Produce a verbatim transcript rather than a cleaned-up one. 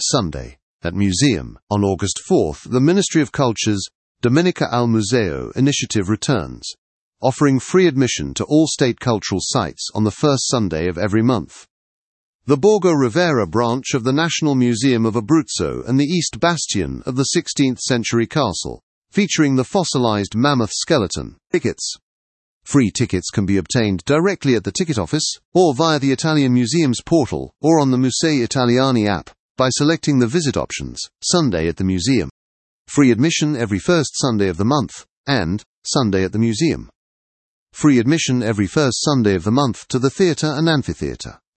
Sunday, at Museum. On August fourth, the Ministry of Culture's Domenica al Museo initiative returns, offering free admission to all state cultural sites on the first Sunday of every month. The Borgo Rivera branch of the National Museum of Abruzzo and the East Bastion of the sixteenth century castle, featuring the fossilized mammoth skeleton. Tickets. Free tickets can be obtained directly at the ticket office, or via the Italian Museum's portal, or on the Musei Italiani app, by selecting the visit options, Sunday at the Museum. Free admission every first Sunday of the month, and Sunday at the Museum. Free admission every first Sunday of the month to the theatre and amphitheatre.